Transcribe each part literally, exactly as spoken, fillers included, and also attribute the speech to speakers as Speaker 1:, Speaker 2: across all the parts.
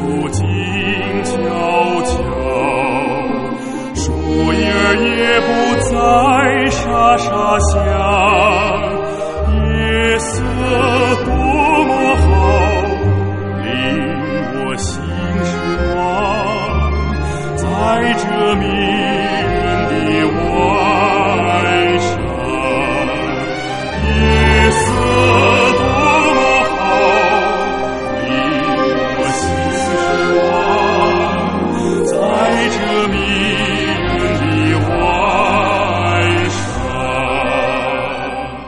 Speaker 1: 肃静悄悄，树叶儿也不再沙沙响，夜色多么好，令我心爽，在这迷人的晚上，夜色多么好，令我心爽，在这迷人的晚上。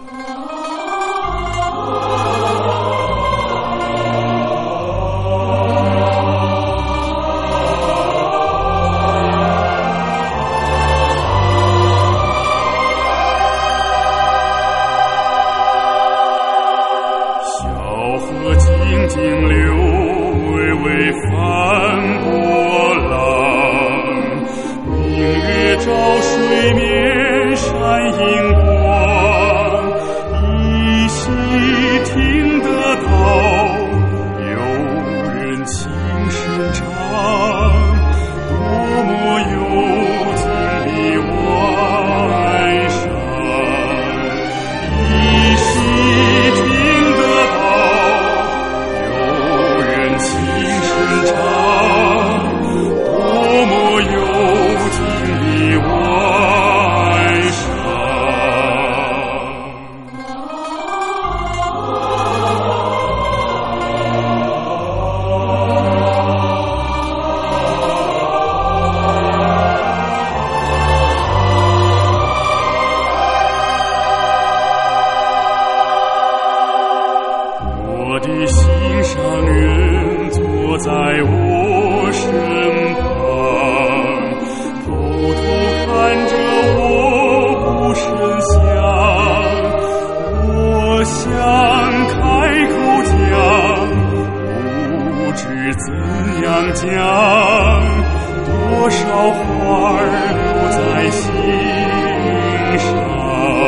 Speaker 1: 小河静静流，微微翻波浪，明月照水面闪银光，依稀听得到有人轻声唱，多么幽静的晚上，依稀听得到有人轻声唱，多么幽静的晚上。我的心上人坐在我身旁，偷偷看着我不声响，我想开口讲，不知怎样讲，多少话儿留在心上，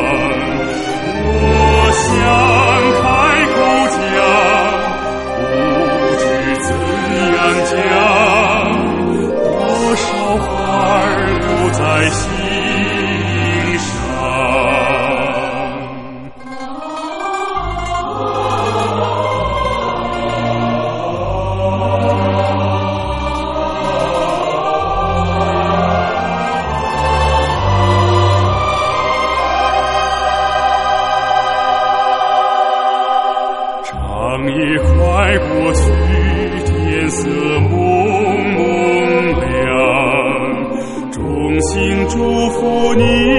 Speaker 1: 我想开口讲，不知怎样讲，多少话儿留在心上。长夜快过去，天色蒙蒙亮，衷心祝福你